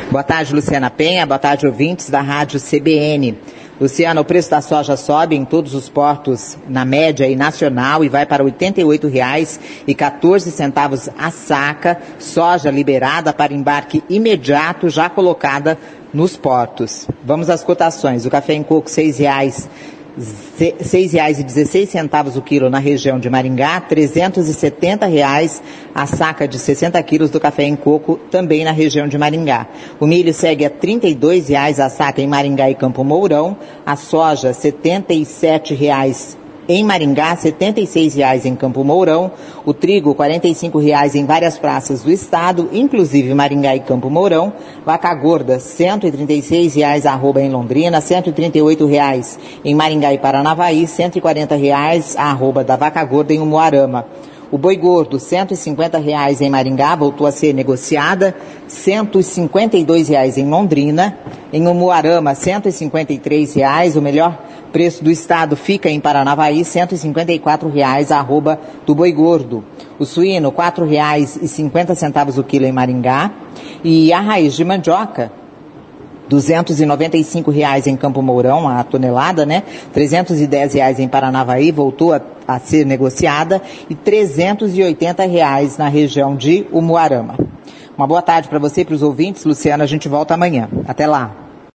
Boa tarde, Luciana Penha. Boa tarde, ouvintes da Rádio CBN. Luciana, o preço da soja sobe em todos os portos na média e nacional e vai para R$ 88,14 a saca. Soja liberada para embarque imediato, já colocada nos portos. Vamos às cotações. O café em coco, R$ 6,16 o quilo na região de Maringá, R$ 370 a saca de 60 quilos do café em coco também na região de Maringá. O milho segue a R$ 32 a saca em Maringá e Campo Mourão, a soja R$ 77 em Maringá, R$ 76 em Campo Mourão, o trigo R$ 45 em várias praças do estado, inclusive Maringá e Campo Mourão, vaca gorda R$ 136 arroba em Londrina, R$ 138 em Maringá e Paranavaí, R$ 140 a arroba da vaca gorda em Umuarama. O boi gordo, R$ 150 em Maringá, voltou a ser negociada, R$ 152 em Londrina, em Umuarama, R$ 153, o melhor preço do estado fica em Paranavaí, R$ 154 a arroba do boi gordo. O suíno, R$ 4,50 o quilo em Maringá, e a raiz de mandioca, R$ 295 em Campo Mourão, a tonelada, né? R$ 310 em Paranavaí, voltou a ser negociada, e R$ 380 na região de Umuarama. Uma boa tarde para você e para os ouvintes. Luciana, a gente volta amanhã. Até lá.